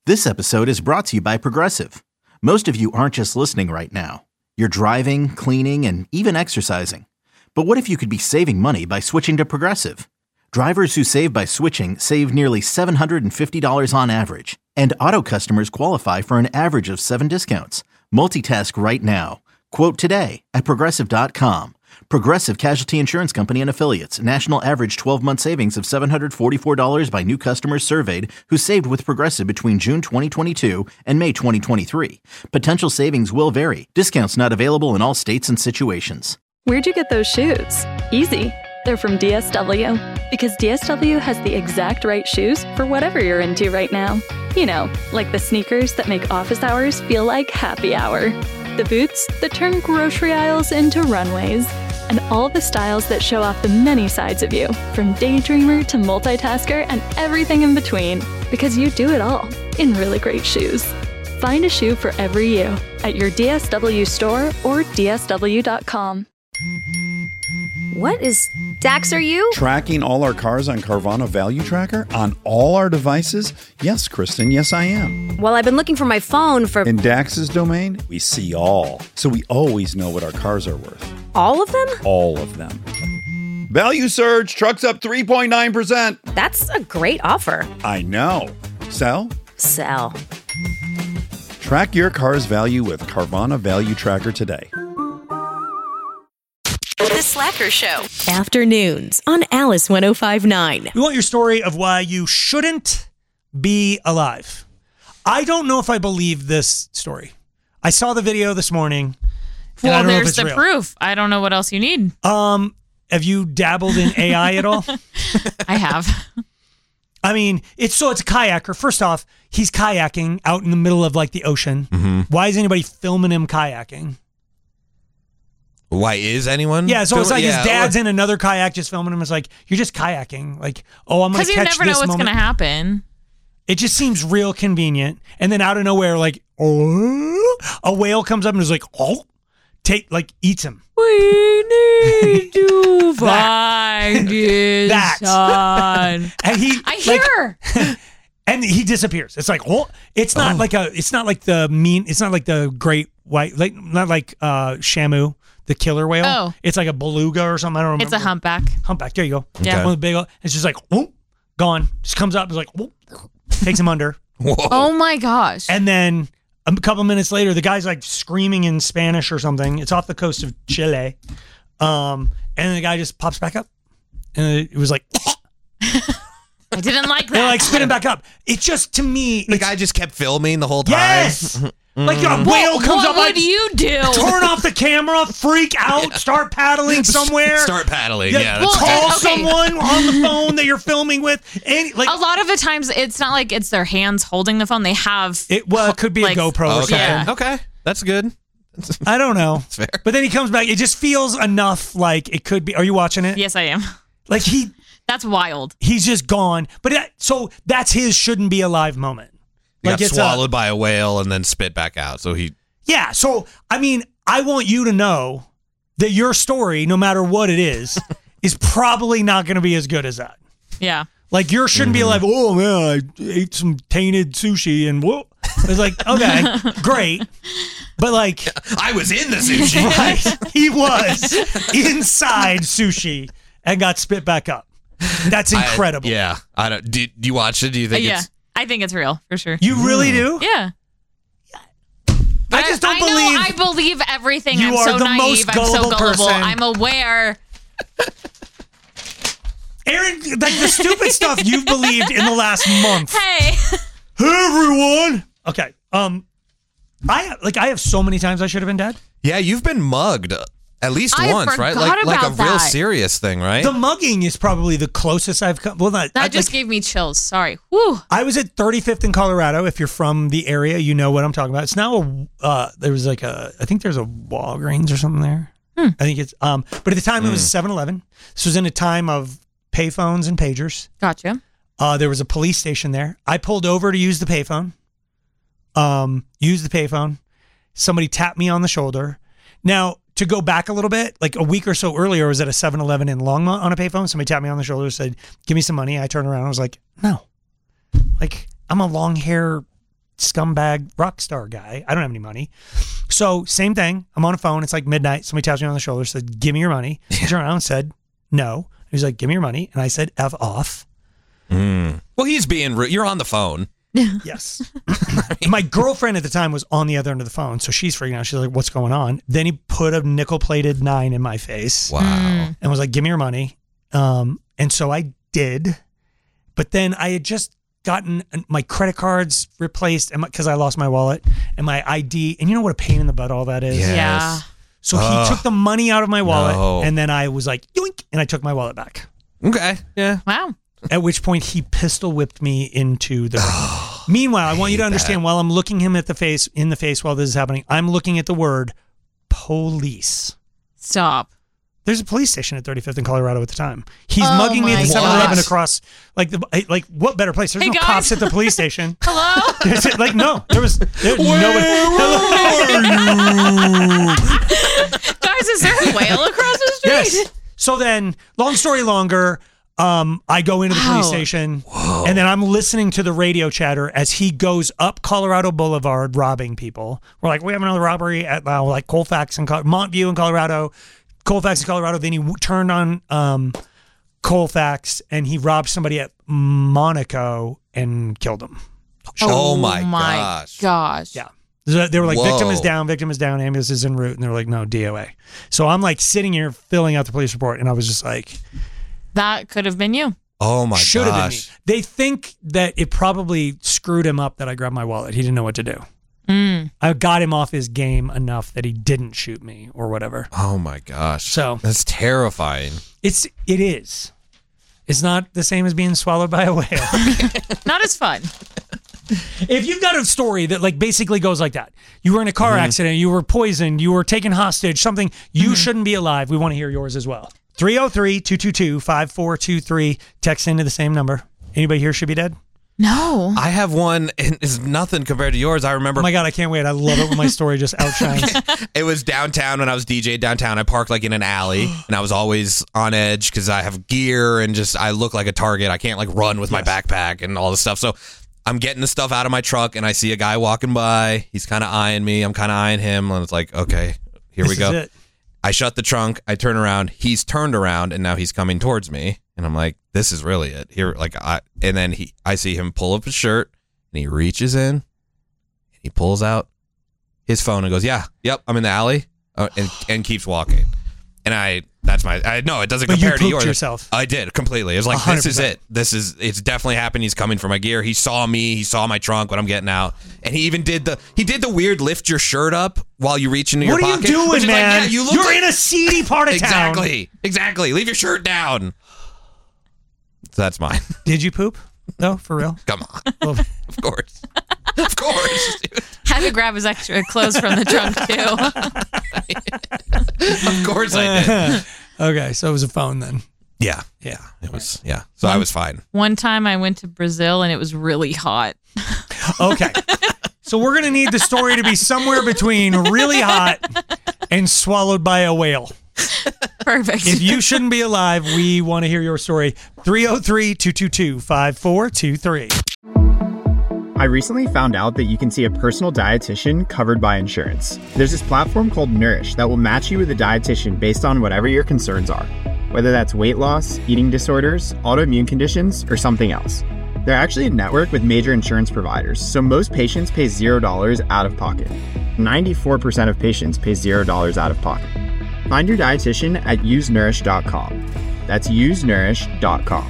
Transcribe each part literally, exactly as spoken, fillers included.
This episode is brought to you by Progressive. Most of you aren't just listening right now. You're driving, cleaning, and even exercising. But what if you could be saving money by switching to Progressive? Drivers who save by switching save nearly seven hundred fifty dollars on average. And auto customers qualify for an average of seven discounts. Multitask right now. Quote today at Progressive dot com. Progressive Casualty Insurance Company and Affiliates. National average twelve-month savings of seven hundred forty-four dollars by new customers surveyed who saved with Progressive between June twenty twenty-two and May twenty twenty-three. Potential savings will vary. Discounts not available in all states and situations. Where'd you get those shoes? Easy. They're from D S W. Because D S W has the exact right shoes for whatever you're into right now. You know, like the sneakers that make office hours feel like happy hour. The boots that turn grocery aisles into runways. And all the styles that show off the many sides of you, from daydreamer to multitasker and everything in between. Because you do it all in really great shoes. Find a shoe for every you at your D S W store or D S W dot com. What is Dax, are you? Tracking all our cars on Carvana Value Tracker on all our devices? Yes, Kristen, yes I am. Well, I've been looking for my phone for... In Dax's domain, we see all. So we always know what our cars are worth. All of them? All of them. Value surge, trucks up three point nine percent. That's a great offer. I know. Sell? Sell. Track your car's value with Carvana Value Tracker today. The Slacker Show. Afternoons on Alice one oh five point nine. We want your story of why you shouldn't be alive. I don't know if I believe this story. I saw the video this morning. And well, I don't know if there's it's the real. proof. I don't know what else you need. Um, have you dabbled in A I at all? I have. I mean, it's so it's a kayaker. First off, he's kayaking out in the middle of like the ocean. Mm-hmm. Why is anybody filming him kayaking? Why is anyone? Yeah, so film- it's like yeah, his dad's or- in another kayak just filming him. It's like, you're just kayaking. Like, oh, I'm going to Because you catch never this know what's moment. going to happen. It just seems real convenient. And then out of nowhere, like, oh, a whale comes up and is like, oh, take, like, eats him. We need to That. find his That. son. And he, I like, hear. and he disappears. It's like, oh, it's not Oh. like a, it's not like the mean, it's not like the great white, like, not like uh, Shamu, the killer whale. Oh. It's like a beluga or something. I don't remember. It's a humpback. Humpback. There you go. Yeah. One of the big, it's just like, oh, gone. Just comes up, is like, oh, takes him under. Whoa. Oh my gosh. And then a couple minutes later, the guy's like screaming in Spanish or something. It's off the coast of Chile. Um, and then the guy just pops back up. And it was like, I didn't like they're that. like spinning back up. It just, to me, The it's, guy just kept filming the whole time. yes! Like a whale What, comes what up would like, you do? turn off the camera, freak out, start paddling somewhere. Start paddling. Yeah, Yeah. Well, that's call okay. someone on the phone that you're filming with. Any, like, A lot of the times, it's not like it's their hands holding the phone. They have. it, well, it could be like- a GoPro or okay. something. Yeah. Okay. That's good. I don't know. fair. But then he comes back. It just feels enough like it could be. Are you watching it? Yes, I am. Like he That's wild. he's just gone. But that, so that's his shouldn't be alive moment. He Like got it's a- swallowed by a whale and then spit back out. So he. yeah. So I mean, I want you to know that your story, no matter what it is, is probably not going to be as good as that. Yeah. Like yours shouldn't be like, oh man, I ate some tainted sushi and whoa. It's like, okay, great. But like, I was in the sushi. right, he was inside sushi and got spit back up. That's incredible. I, yeah. I don't. Do, do you watch it? Do you Uh, think yeah. it's? I think it's real, for sure. You really do? Yeah. I just don't I believe. know I believe everything. You I'm are so the naive. most I'm so gullible gullible. person. I'm aware. Aaron, like the stupid stuff you've believed in the last month. Hey. Hey, everyone. Okay. Um, I like I have so many times I should have been dead. Yeah, you've been mugged at least I once, right? forgot Like like a about real that. serious thing, right? The mugging is probably the closest I've come. Well, not That I, just like, gave me chills. Sorry. Whew. I was at thirty-fifth in Colorado. If you're from the area, you know what I'm talking about. It's now a uh, there was like a I think there's a Walgreens or something there. Hmm. I think it's um, but at the time it was Mm. seven eleven. This was in a time of payphones and pagers. Gotcha. Uh, there was a police station there. I pulled over to use the payphone. Um, use the payphone. Somebody tapped me on the shoulder. Now, to go back a little bit, like a week or so earlier, I was at a seven eleven in Longmont on a payphone. Somebody tapped me on the shoulder and said, give me some money. I turned around. I was like, no. Like, I'm a long hair scumbag rock star guy. I don't have any money. So same thing. I'm on a phone. It's like midnight. Somebody taps me on the shoulder, said, give me your money. I turned around and said, no. He was like, give me your money. And I said, F off. Mm. Well, he's being rude. You're on the phone. Yes. My girlfriend at the time was on the other end of the phone, so she's freaking out. She's like, what's going on? Then he put a nickel-plated nine in my face. Wow. And was like, give me your money. Um, and so I did. But then I had just gotten my credit cards replaced because I lost my wallet and my I D. And you know what a pain in the butt all that is? Yes. Yeah. So he Ugh. took the money out of my wallet, No. and then I was like, yoink, and I took my wallet back. Okay. Yeah. Wow. At which point he pistol whipped me into the room. Meanwhile, I want you to understand, that. while I'm looking him at the face, in the face while this is happening, I'm looking at the word police. Stop. There's a police station at thirty-fifth in Colorado at the time. He's Oh mugging me at my the seven eleven gosh. across, like, the like what better place? There's Hey, no guys. cops at the police station. Hello? There's, like, no, there was there, nobody. Guys, is there a whale across the street? Yes. So then, long story longer, um, I go into the police Wow. station, and then I'm listening to the radio chatter as he goes up Colorado Boulevard robbing people. We're like, we have another robbery at uh, like Colfax and Col- Montview in Colorado, Colfax in Colorado. Then he w- turned on um, Colfax and he robbed somebody at Monaco and killed him. Oh, my gosh. gosh. Yeah. So they were like, Whoa. victim is down, victim is down, ambulance is en route. And they were like, no, D O A. So I'm like sitting here filling out the police report, and I was just like, That could have been you. Oh my should have been me. gosh. They think that it probably screwed him up that I grabbed my wallet. He didn't know what to do. Mm. I got him off his game enough that he didn't shoot me or whatever. Oh my gosh. So That's terrifying. it's it is. It's not the same as being swallowed by a whale. Not as fun. If you've got a story that like basically goes like that, you were in a car accident, you were poisoned, you were taken hostage, something, you shouldn't be alive. We want to hear yours as well. three oh three, two two two, five four two three. Text into the same number. Anybody here should be dead? No. I have one, and it's nothing compared to yours. I remember Oh my God, I can't wait. I love it when my story just outshines. it was downtown when I was D J downtown. I parked like in an alley, and I was always on edge because I have gear and just I look like a target. I can't like run with my backpack and all this stuff. So I'm getting the stuff out of my truck, and I see a guy walking by. He's kind of eyeing me. I'm kind of eyeing him, and it's like, okay, here This we go. is it. I shut the trunk. I turn around. He's turned around, and now he's coming towards me. And I'm like, this is really it. Here, like I. And then he, I see him pull up his shirt, and he reaches in, and he pulls out his phone and goes, "Yeah, yep, I'm in the alley," uh, and and keeps walking. And I, that's my, I know it doesn't But you compare to pooped yours. yourself. I did completely. It was like, one hundred this is percent. it. This is, it's definitely happened. He's coming for my gear. He saw me. He saw my trunk when I'm getting out, and he even did the, he did the weird lift your shirt up while you reach into What your are pocket. you doing, which is like, man? yeah, you look You're like- in a seedy part of town. Exactly. Exactly. Leave your shirt down. That's mine. Did you poop? No, for real? Come on. Well, Of course. Of course. Dude. Had to grab his extra clothes from the trunk, too. Of course I did. okay, so it was a phone then. Yeah. Yeah. It was, yeah. So I was fine. One time I went to Brazil and it was really hot. Okay. So we're going to need the story to be somewhere between really hot and swallowed by a whale. Perfect. If you shouldn't be alive, we want to hear your story. three oh three, two two two, five four two three. I recently found out that you can see a personal dietitian covered by insurance. There's this platform called Nourish that will match you with a dietitian based on whatever your concerns are, whether that's weight loss, eating disorders, autoimmune conditions, or something else. They're actually a network with major insurance providers, so most patients pay zero dollars out of pocket. ninety-four percent of patients pay zero dollars out of pocket. Find your dietitian at use nourish dot com. That's use nourish dot com.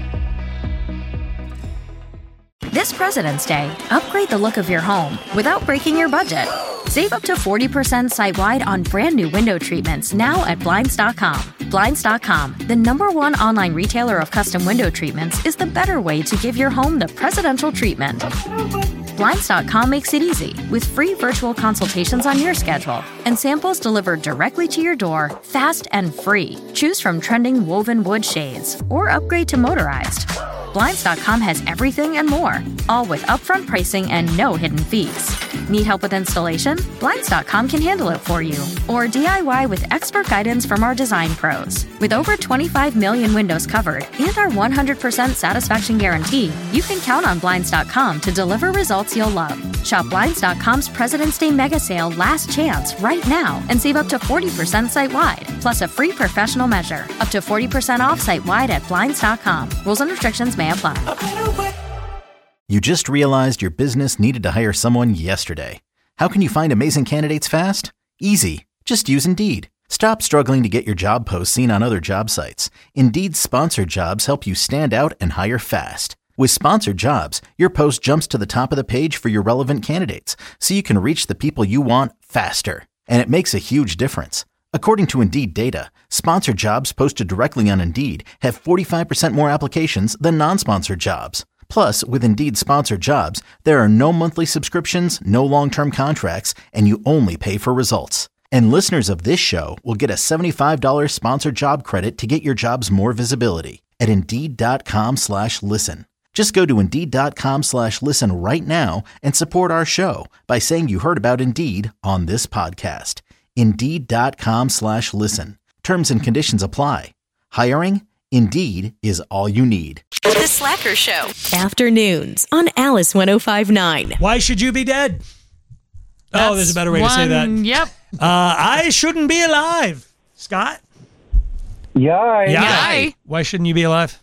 This President's Day, upgrade the look of your home without breaking your budget. Save up to forty percent site-wide on brand new window treatments now at Blinds dot com. Blinds dot com, the number one online retailer of custom window treatments, is the better way to give your home the presidential treatment. Blinds dot com makes it easy with free virtual consultations on your schedule and samples delivered directly to your door, fast and free. Choose from trending woven wood shades or upgrade to motorized. Blinds dot com has everything and more, all with upfront pricing and no hidden fees. Need help with installation? Blinds dot com can handle it for you. Or D I Y with expert guidance from our design pros. With over twenty-five million windows covered and our one hundred percent satisfaction guarantee, you can count on Blinds dot com to deliver results you'll love. Shop Blinds dot com's President's Day mega sale last chance right now and save up to forty percent site-wide, plus a free professional measure. Up to forty percent off site-wide at Blinds dot com. Rules and restrictions may apply. You just realized your business needed to hire someone yesterday. How can you find amazing candidates fast? Easy. Just use Indeed. Stop struggling to get your job posts seen on other job sites. Indeed's sponsored jobs help you stand out and hire fast. With sponsored jobs, your post jumps to the top of the page for your relevant candidates, so you can reach the people you want faster. And it makes a huge difference. According to Indeed data, sponsored jobs posted directly on Indeed have forty-five percent more applications than non-sponsored jobs. Plus, with Indeed sponsored jobs, there are no monthly subscriptions, no long-term contracts, and you only pay for results. And listeners of this show will get a seventy-five dollars sponsored job credit to get your jobs more visibility at Indeed.com slash listen. Just go to Indeed.com slash listen right now and support our show by saying you heard about Indeed on this podcast. Indeed.com slash listen. Terms and conditions apply. Hiring? Indeed is all you need. The Slacker Show. Afternoons on Alice one oh five point nine. Why should you be dead? That's oh, there's a better way one, to say that. Yep. Uh, I shouldn't be alive. Scott? Yeah. Yay. Why shouldn't you be alive?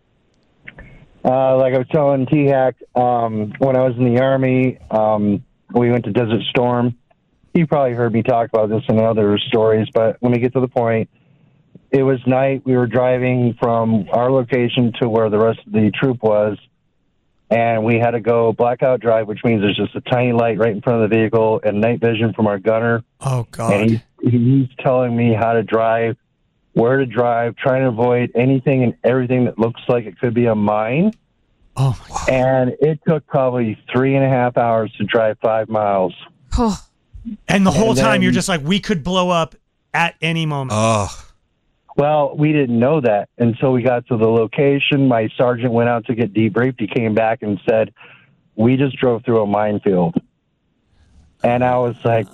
Uh, like I was telling T-Hack, um, when I was in the Army, um, we went to Desert Storm. You probably heard me talk about this in other stories, but let me get to the point. It was night. We were driving from our location to where the rest of the troop was, and we had to go blackout drive, which means there's just a tiny light right in front of the vehicle and night vision from our gunner. Oh, God. And he, he's telling me how to drive, where to drive, trying to avoid anything and everything that looks like it could be a mine. Oh, my God. And it took probably three and a half hours to drive five miles. And the whole And time then- you're just like, we could blow up at any moment. Oh, Well, we didn't know that until we got to the location. My sergeant went out to get debriefed. He came back and said, we just drove through a minefield. And I was like,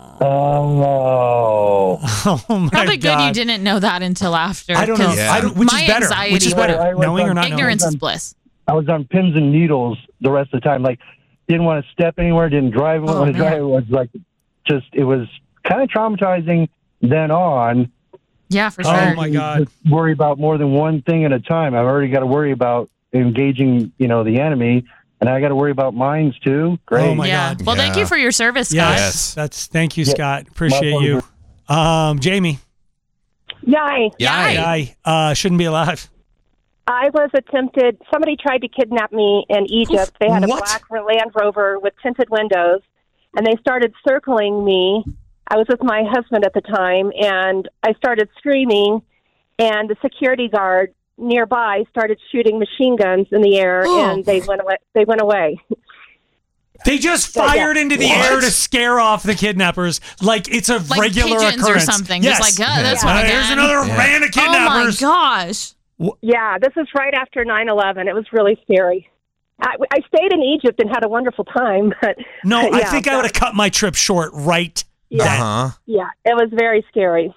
oh. Oh, my Probably God. good you didn't know that until after. I don't know. 'cause Yeah. I don't, which my is better? anxiety Which is would- better? I was Knowing or on- not knowing? Ignorance is bliss. I was on pins and needles the rest of the time. Like, didn't want to step anywhere, didn't drive, Oh, want to man. drive. It was like, just, it was kind of traumatizing then on. Yeah, for Oh, sure. my God. Just worry about more than one thing at a time. I've already got to worry about engaging, you know, the enemy, and I got to worry about mines too. Great. Oh, my yeah. God. Well, thank Yeah. you for your service, Scott. Yes. Yes. That's, thank you, Yeah. Scott. Appreciate My you. Um, Jamie. Yay. Yay. I uh, shouldn't be alive. I was attempted, somebody tried to kidnap me in Egypt. They had a What? black Land Rover with tinted windows, and they started circling me. I was with my husband at the time, and I started screaming, and the security guard nearby started shooting machine guns in the air, Oh. and they went away. They went away. They just Yeah, yeah. fired into the What? air to scare off the kidnappers, like it's a Like regular pigeons occurrence. or something. Yes. Just like, oh, that's Uh, one Here's again. another Yeah. band of Oh, my kidnappers. gosh. Yeah, this was right after nine eleven. It was really scary. I, I stayed in Egypt and had a wonderful time, but No, I yeah, think I that- would have cut my trip short right Yeah. then. Uh-huh. Yeah, it was very scary.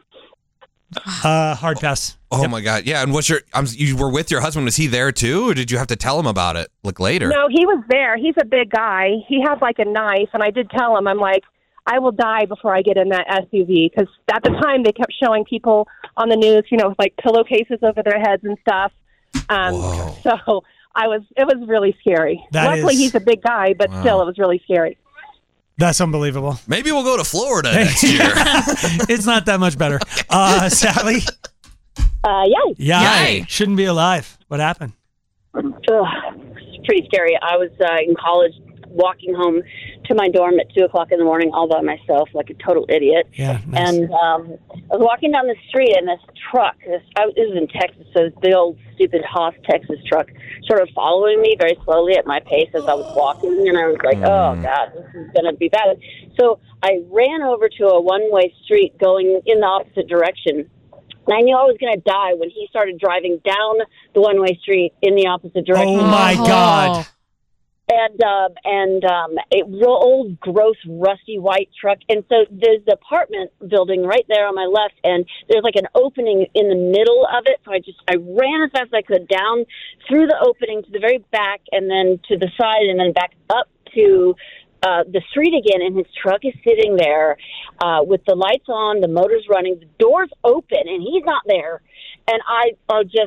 Uh, hard pass. Oh my God. Yeah. And what's your, um, you were with your husband. Was he there too? Or did you have to tell him about it like later? No, he was there. He's a big guy. He had like a knife, and I did tell him, I'm like, I will die before I get in that S U V, because at the time they kept showing people on the news, you know, with like pillowcases over their heads and stuff. Um, Whoa. so I was, it was really scary. That Luckily, is- he's a big guy, but Wow. still, it was really scary. That's unbelievable. Maybe we'll go to Florida next year. It's not that much better. Uh, Sally? Uh, yeah. Yeah. Yay. Shouldn't be alive. What happened? Ugh, it's pretty scary. I was uh, in college walking home to my dorm at two o'clock in the morning all by myself like a total idiot. Yeah. Nice. And um, I was walking down the street, and this truck, this, I, this was in Texas, so it's the old stupid Haas Texas truck, started following me very slowly at my pace as I was walking, and I was like, oh, God, this is going to be bad. So I ran over to a one-way street going in the opposite direction. And I knew I was going to die when he started driving down the one-way street in the opposite direction. Oh, my God. And um, and um, a real old, gross, rusty white truck. And so there's the apartment building right there on my left, and there's like an opening in the middle of it. So I just I ran as fast as I could down through the opening to the very back, and then to the side, and then back up to uh, the street again, and his truck is sitting there uh, with the lights on, the motor's running, the door's open, and he's not there. And I are just,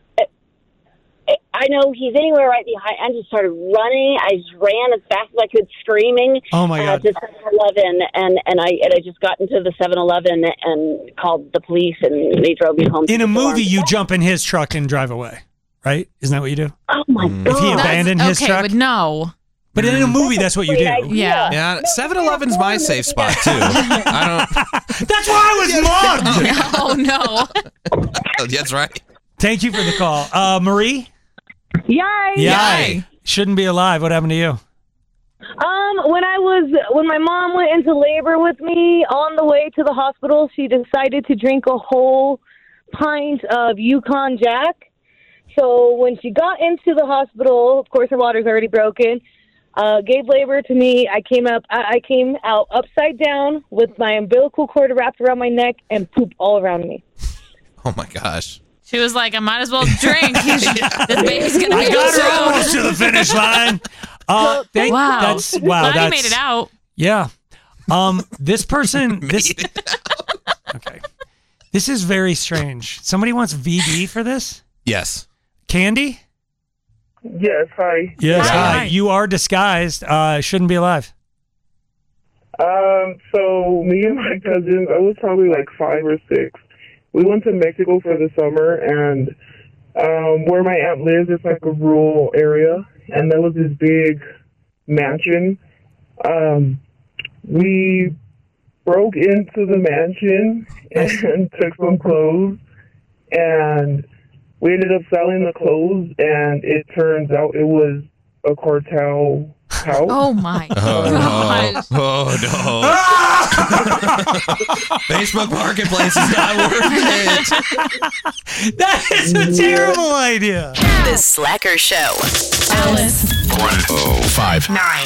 I know he's anywhere right behind. I just started running. I just ran as fast as I could, screaming. Oh my God! Uh, to seven eleven, and and I and I just got into the seven eleven and called the police, and they drove me home. In a movie, you jump in his truck and drive away, right? Isn't that what you do? Oh my God! If he abandoned That's, his okay, truck, but no. But in a movie, that's what you do. Yeah. Yeah, seven eleven's my safe spot too. I don't. That's why I was mugged. Oh no. That's right. Thank you for the call, uh, Marie. Yay! Yay! Shouldn't be alive. What happened to you? Um, when I was when my mom went into labor with me, on the way to the hospital, she decided to drink a whole pint of Yukon Jack. So when she got into the hospital, of course her water's already broken. Uh, gave labor to me. I came up. I, I came out upside down with my umbilical cord wrapped around my neck and poop all around me. Oh my gosh. She was like, I might as well drink. This baby's going to be I got her so- almost to the finish line. Uh, thank, Wow. That's, wow. Glad that's, you made it out. Yeah. Um, this person, this, okay. This is very strange. Somebody wants V D for this? Yes. Candy? Yes, hi. Yes, Hi. hi. You are disguised. Uh, shouldn't be alive. Um, so me and my cousins, I was probably like five or six. We went to Mexico for the summer, and um, where my aunt lives, it's like a rural area, and there was this big mansion. Um, we broke into the mansion and took some clothes, and we ended up selling the clothes, and it turns out it was a cartel house. Oh my Oh gosh. no. Oh no. Facebook Marketplace is not worth it. That is a terrible idea. The Slacker Show. Alice. one oh five Nine.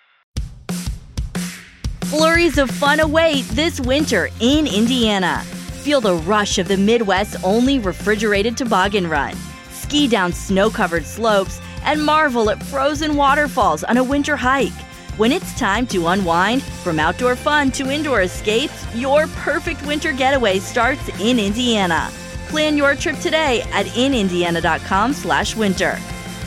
Flurries of fun await this winter in Indiana. Feel the rush of the Midwest's only refrigerated toboggan run. Ski down snow-covered slopes and marvel at frozen waterfalls on a winter hike. When it's time to unwind, from outdoor fun to indoor escapes, your perfect winter getaway starts in Indiana. Plan your trip today at inindiana.com slash winter.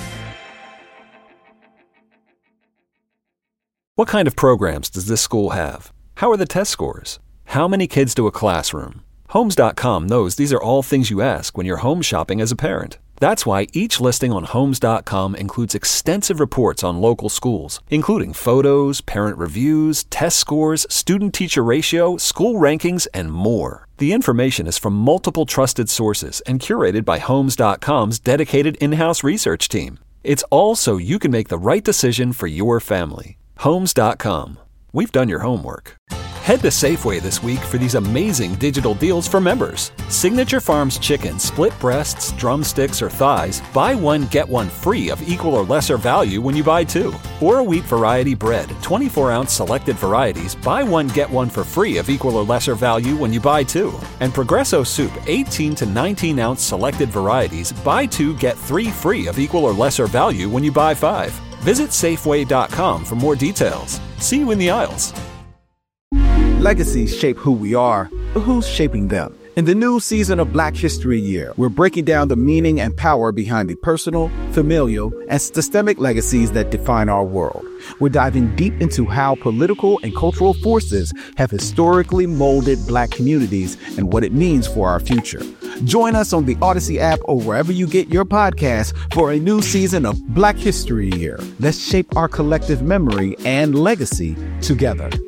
What kind of programs does this school have? How are the test scores? How many kids to a classroom? Homes dot com knows these are all things you ask when you're home shopping as a parent. That's why each listing on Homes dot com includes extensive reports on local schools, including photos, parent reviews, test scores, student-teacher ratio, school rankings, and more. The information is from multiple trusted sources and curated by Homes dot com's dedicated in-house research team. It's all so you can make the right decision for your family. Homes dot com. We've done your homework. Head to Safeway this week for these amazing digital deals for members. Signature Farms chicken, split breasts, drumsticks, or thighs, buy one, get one free of equal or lesser value when you buy two. Or a wheat variety bread, twenty-four ounce selected varieties, buy one, get one for free of equal or lesser value when you buy two. And Progresso soup, eighteen to nineteen ounce selected varieties, buy two, get three free of equal or lesser value when you buy five. Visit Safeway dot com for more details. See you in the aisles. Legacies shape who we are, but who's shaping them? In the new season of Black History Year, we're breaking down the meaning and power behind the personal, familial, and systemic legacies that define our world. We're diving deep into how political and cultural forces have historically molded Black communities and what it means for our future. Join us on the Odyssey app or wherever you get your podcasts for a new season of Black History Year. Let's shape our collective memory and legacy together.